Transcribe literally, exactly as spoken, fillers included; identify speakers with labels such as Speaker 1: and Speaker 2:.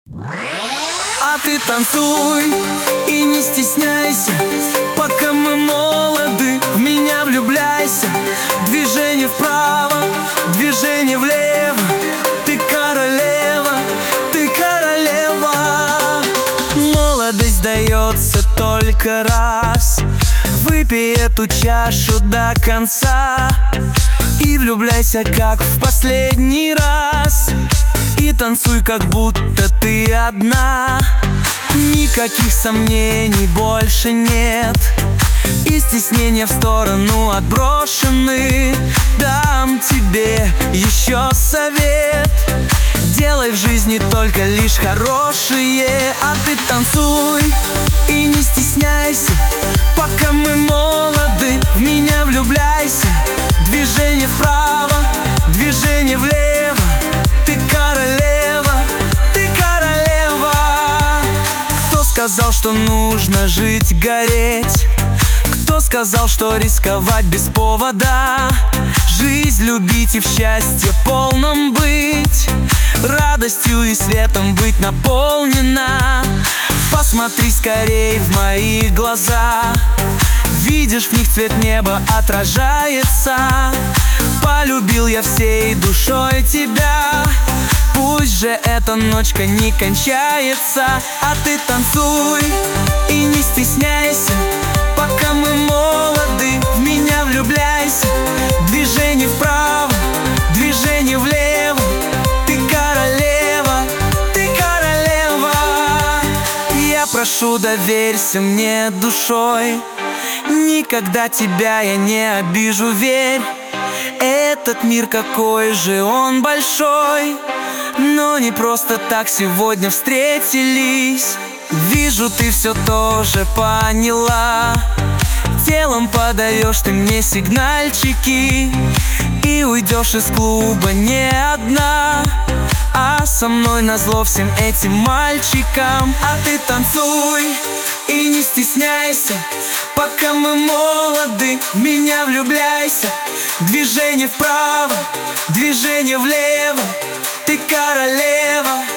Speaker 1: А ты танцуй и не стесняйся, пока мы молоды, в меня влюбляйся. Движение вправо, движение влево, ты королева, ты королева. Молодость дается только раз, выпей эту чашу до конца и влюбляйся, как в последний раз. И танцуй, как будто ты одна. Никаких сомнений больше нет, и стеснения в сторону отброшены. Дам тебе еще совет: делай в жизни только лишь хорошее. А ты танцуй и не стесняйся, пока мы молоды, в меня влюбляйся. Движение вправо, движение влево, ты королева, ты королева. Кто сказал, что нужно жить, гореть? Кто сказал, что рисковать без повода? Жизнь любить и в счастье полном быть, радостью и светом быть наполнена. Посмотри скорей в мои глаза, видишь, в них цвет неба отражается. Полюбил я всей душой тебя, пусть же эта ночка не кончается. А ты танцуй и не стесняйся, пока мы молоды, в меня влюбляйся. Движение вправо, движение влево, ты королева, ты королева. Я прошу, доверься мне душой, никогда тебя я не обижу, верь. Этот мир, какой же он большой, но не просто так сегодня встретились. Вижу, ты все тоже поняла, телом подаешь ты мне сигнальчики, и уйдешь из клуба не одна, а со мной назло всем этим мальчикам. А ты танцуй и не стесняйся, пока мы молоды, в меня влюбляйся. Движение вправо, движение влево, ты королева,